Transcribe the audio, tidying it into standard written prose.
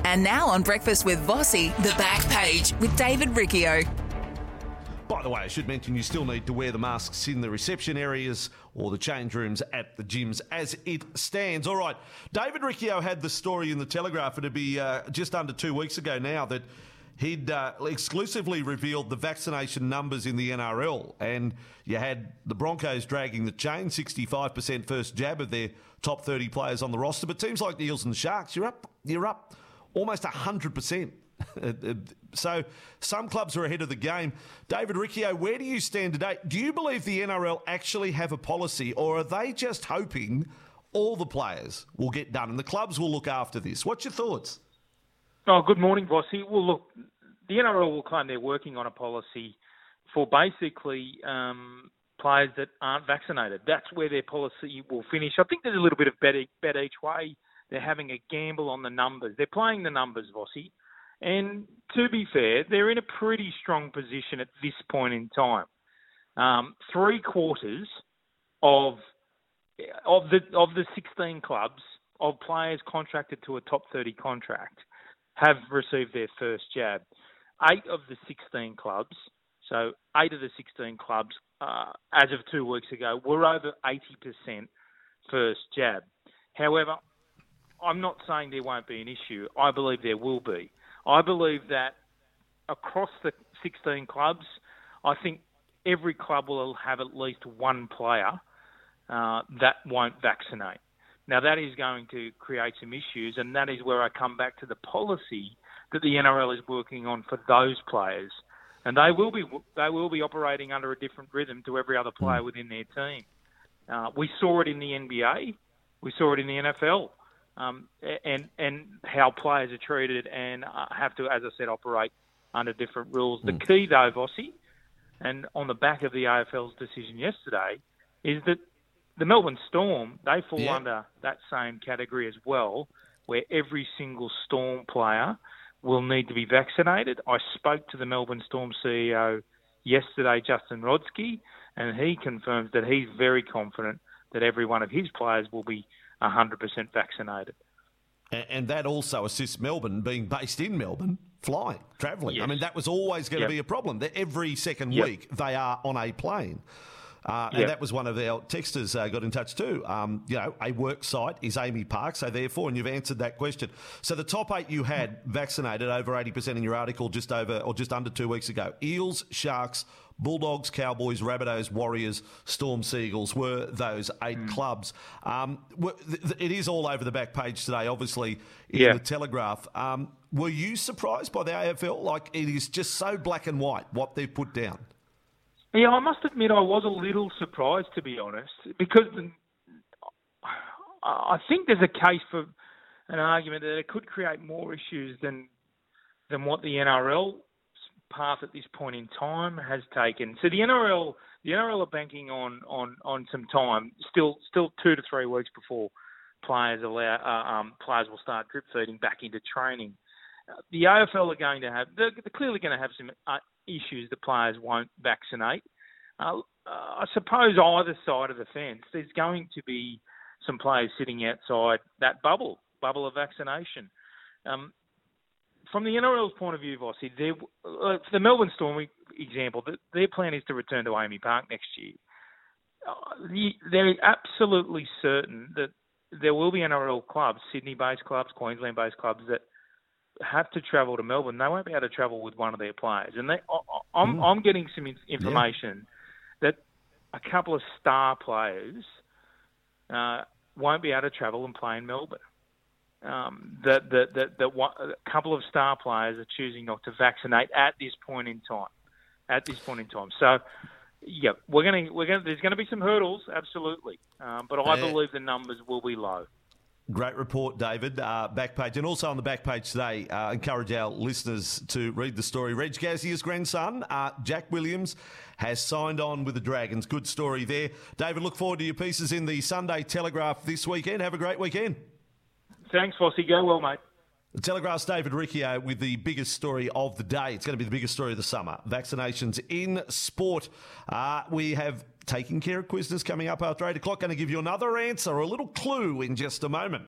And now on Breakfast with Vossi, The Back Page with David Riccio. By the way, I should mention you still need to wear the masks in the reception areas or the change rooms at the gyms as it stands. All right, David Riccio had the story in the Telegraph. It'd be just under 2 weeks ago now that he'd exclusively revealed the vaccination numbers in the NRL, and you had the Broncos dragging the chain, 65% first jab of their top 30 players on the roster. But teams like the Eels and the Sharks, you're up almost 100%. So some clubs are ahead of the game. David Riccio, where do you stand today? Do you believe the NRL actually have a policy, or are they just hoping all the players will get done and the clubs will look after this? What's your thoughts? Oh, good morning, Vossi. Well, look, the NRL will claim they're working on a policy for basically players that aren't vaccinated. That's where their policy will finish. I think there's a little bit of bet each way. They're having a gamble on the numbers. They're playing the numbers, Vossi. And to be fair, they're in a pretty strong position at this point in time. 3/4 of the 16 clubs of players contracted to a top 30 contract have received their first jab. 8 of the 16 clubs, so 8 of the 16 clubs, as of 2 weeks ago, were over 80% first jab. However, I'm not saying there won't be an issue. I believe there will be. I believe that across the 16 clubs, I think every club will have at least one player that won't vaccinate. Now, that is going to create some issues, and that is where I come back to the policy that the NRL is working on for those players. And they will be operating under a different rhythm to every other player within their team. We saw it in the NBA. We saw it in the NFL. And how players are treated and have to, as I said, operate under different rules. The key, though, Vossi, and on the back of the AFL's decision yesterday, is that the Melbourne Storm, they fall under that same category as well, where every single Storm player will need to be vaccinated. I spoke to the Melbourne Storm CEO yesterday, Justin Rodsky, and he confirms that he's very confident that every one of his players will be 100% vaccinated. And that also assists Melbourne, being based in Melbourne, flying, travelling. Yes. I mean, that was always going to be a problem. That every second week they are on a plane. And that was one of our texters got in touch too. A work site is Amy Park, so therefore, and you've answered that question. So the top 8 you had vaccinated, over 80% in your article just under 2 weeks ago. Eels, Sharks, Bulldogs, Cowboys, Rabbitohs, Warriors, Storm, Seagulls were those 8 clubs. It is all over the back page today, obviously, in the Telegraph. Were you surprised by the AFL? Like, it is just so black and white what they've put down. Yeah, I must admit I was a little surprised, to be honest, because I think there's a case for an argument that it could create more issues than what the NRL path at this point in time has taken. So the NRL are banking on some time, still 2 to 3 weeks before players will start drip feeding back into training. The AFL are going to have, they're clearly going to have some issues that players won't vaccinate. I suppose either side of the fence, there's going to be some players sitting outside that bubble of vaccination. From the NRL's point of view, Vossi, for the Melbourne Storm example, their plan is to return to Amy Park next year. They're absolutely certain that there will be NRL clubs, Sydney-based clubs, Queensland-based clubs, that have to travel to Melbourne. They won't be able to travel with one of their players. And I'm getting some information that a couple of star players won't be able to travel and play in Melbourne. A couple of star players are choosing not to vaccinate at this point in time. So, yeah, there's going to be some hurdles, absolutely. But I believe the numbers will be low. Great report, David. Backpage. And also on the backpage today, encourage our listeners to read the story. Reg Gazzier's grandson, Jack Williams, has signed on with the Dragons. Good story there. David, look forward to your pieces in the Sunday Telegraph this weekend. Have a great weekend. Thanks, Vossi. Go well, mate. The Telegraph's David Riccio with the biggest story of the day. It's going to be the biggest story of the summer. Vaccinations in sport. We have Taking Care of Quizners coming up after 8 o'clock. Going to give you another answer, a little clue in just a moment.